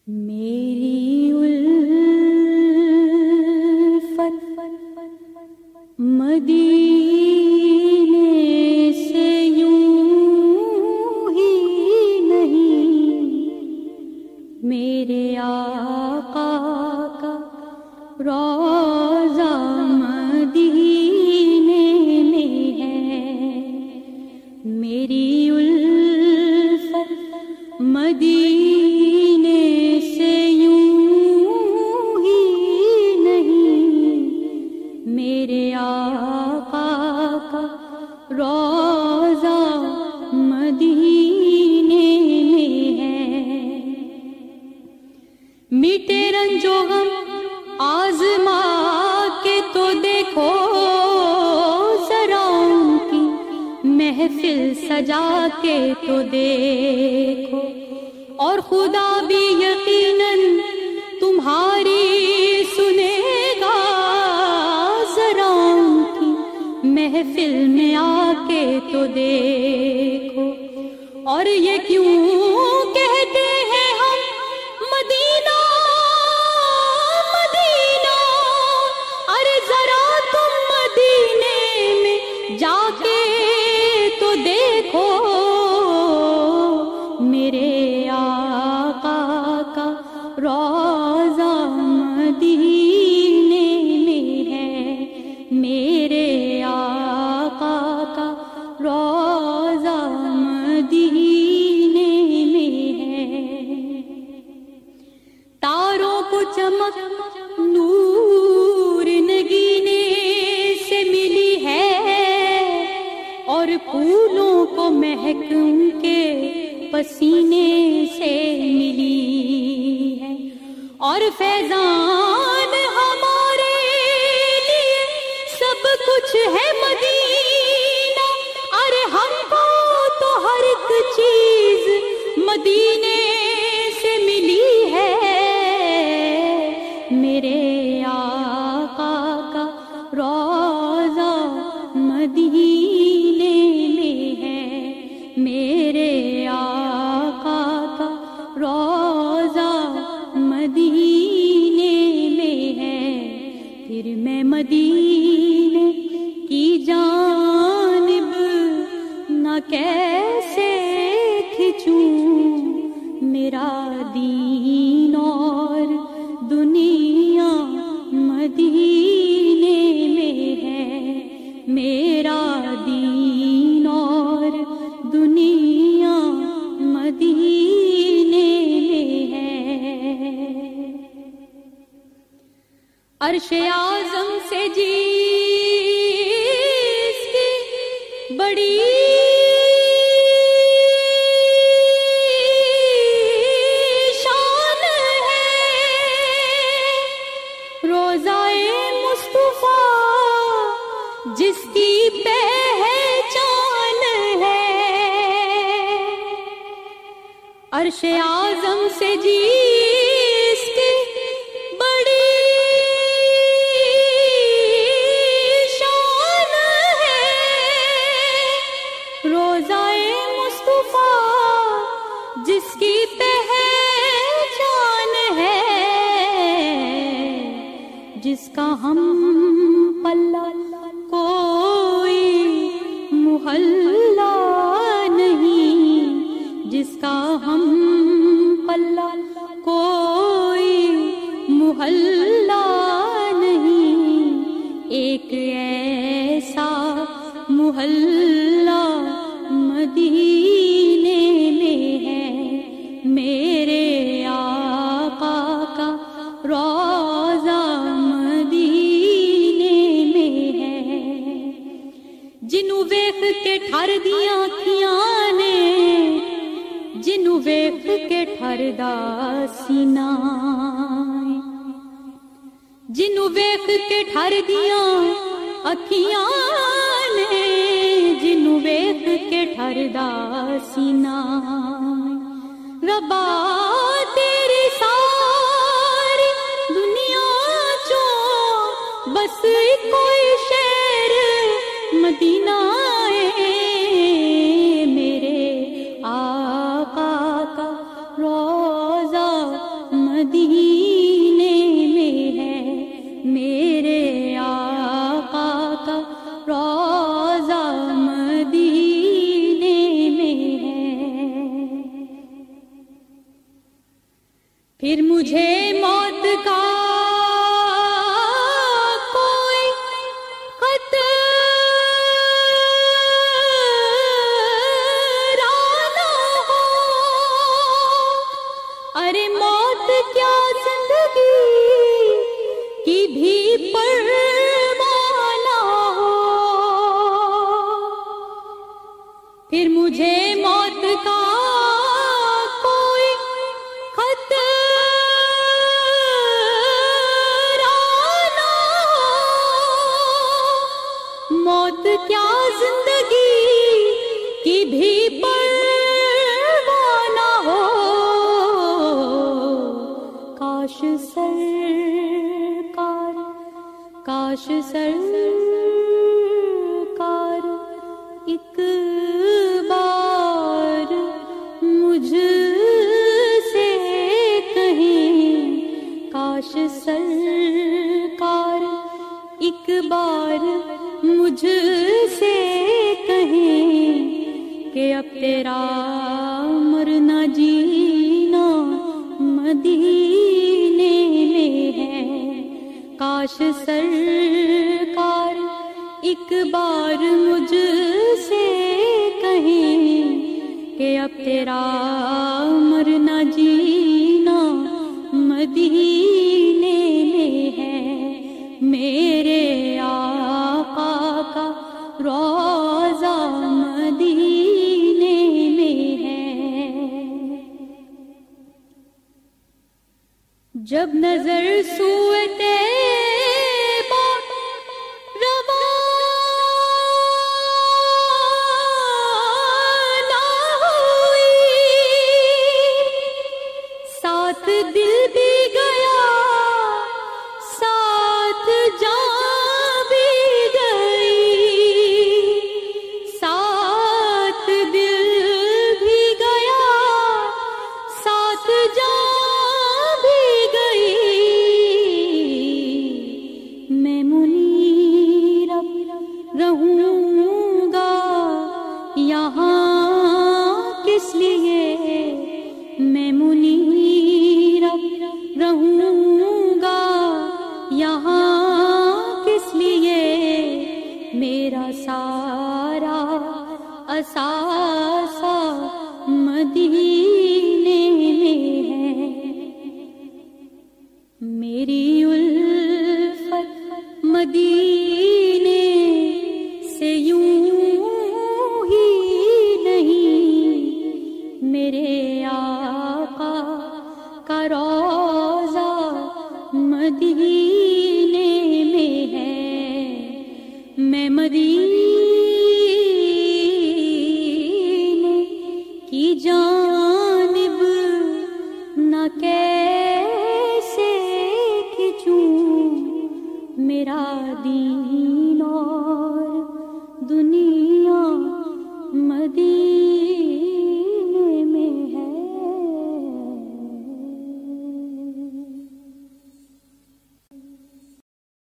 میری الفت مدینے سے یوں ہی نہیں، میرے آقا کا روضہ مدینے میں ہے۔ میری الفت مدینے سے یوں ہی نہیں، میرے آقا کا روضہ مدینے میں ہے۔ میٹھے رنج و غم آزما کے تو دیکھو ذرا ان کی محفل سجا کے تو دیکھو، اور خدا بھی یقیناً تمہاری سنے گا ذرا ان کی محفل میں آ کے تو دیکھو۔ اور یہ کیوں کہتے ہیں ہم مدینہ مدینہ، ارے ذرا تم مدینے میں جا کے تو دیکھو، میرے آقا کا روضہ مدینے میں ہے۔ میرے آقا کا روضہ مدینے میں ہے۔ تاروں کو چمک نور نگینے سے ملی ہے، اور پھولوں کو مہک ان کے پسینے سے ملی ہے، اور فیضان ہمارے لیے سب کچھ ہے مدینہ، ارے ہم کو تو ہر ایک چیز مدینے سے ملی ہے۔ میرے آقا کا روضہ مدینے میں ہے۔ میرے آقا کا روضہ مدینے میں ہے۔ پھر میں مدینے کی جانب نہ کیسے کھچوں، میرا دین اور دنیا مدینے میں ہے۔ میرا دین اور دنیا مدینے میں ہے۔ عرش اعظم سے جس کی بڑی شان ہے، روضہ مصطفیٰ جس کی پہچان ہے۔ عرش اعظم سے جس کی بڑی شان ہے، روضہ مصطفیٰ جس کی پہچان ہے، جس کا ہم پلہ کوئی محلہ نہیں، جس کا ہم پلہ کوئی محلہ نہیں، ایک ایسا محلہ مدینے میں ہے۔ میرے آقا کا روضہ مدینے میں ہے۔ جنوں ویکھ کے ٹھر دیاں اکھیاں نے، جنوں ویکھ کے ٹھردا سینہ، جنوں ویکھ کے ٹھر دیاں اکھیاں نے، جنوں ویکھ کے ٹھردا سینہ، ربا تیری ساری دنیا چوں بس کوئی شہر مدینہ ہے۔ میرے آقا کا روضہ مدینے میں ہے، میرے آقا کا روضہ مدینے میں ہے۔ پھر مجھے موت کا کوئی خطرہ نہ ہو، ارے موت کیا زندگی کی بھی پرواہ نہ ہو۔ پھر مجھے موت کا کوئی خطرہ نہ ہو، موت کیا زندگی کی بھی پرواہ نہ ہو۔ کاش سرکار، کاش سرکار ایک بار مجھ سے کہیں، کاش سرکار ایک بار مجھ سے کہیں کہ اب تیرا مرنا جینا مدینے میں ہے۔ کاش سرکار ایک بار مجھ سے کہیں کہ اب تیرا مرنا جینا مدینے میں ہے، میرے آقا کا روضہ مدینے میں ہے۔ جب نظر سوئے طیبہ روانہ ہوئی، ساتھ دل بھی گیا، ساتھ جان بھی گئی، ساتھ دل بھی گیا، ساتھ جان بھی گئی۔ میں منیر اب رہوں گا یہاں کس لیے، میں منیر اب رہوں گا یہاں کس لیے، میرا سارا اثاثہ مدینے میں ہے، میری الفت مدینے سے یوں ہی نہیں، میرے آقا کا روضہ مدینے